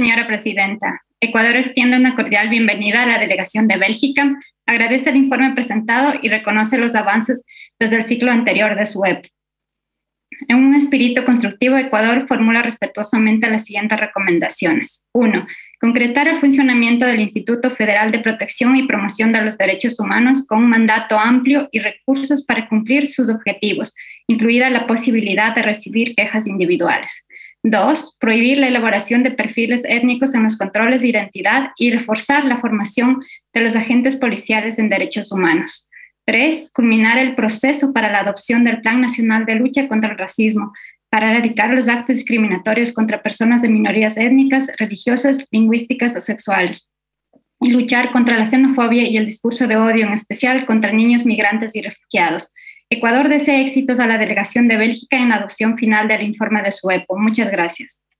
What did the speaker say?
señora presidenta. Ecuador extiende una cordial bienvenida a la delegación de Bélgica, agradece el informe presentado y reconoce los avances desde el ciclo anterior de su EP. En un espíritu constructivo, Ecuador formula respetuosamente las siguientes recomendaciones. 1. Concretar el funcionamiento del Instituto Federal de Protección y Promoción de los Derechos Humanos con un mandato amplio y recursos para cumplir sus objetivos, incluida la posibilidad de recibir quejas individuales. 2. Prohibir la elaboración de perfiles étnicos en los controles de identidad y reforzar la formación de los agentes policiales en derechos humanos. 3. Culminar el proceso para la adopción del Plan Nacional de Lucha contra el Racismo para erradicar los actos discriminatorios contra personas de minorías étnicas, religiosas, lingüísticas o sexuales. Y luchar contra la xenofobia y el discurso de odio, en especial contra niños migrantes y refugiados. Ecuador desea éxitos a la delegación de Bélgica en la adopción final del informe de su EPO. Muchas gracias.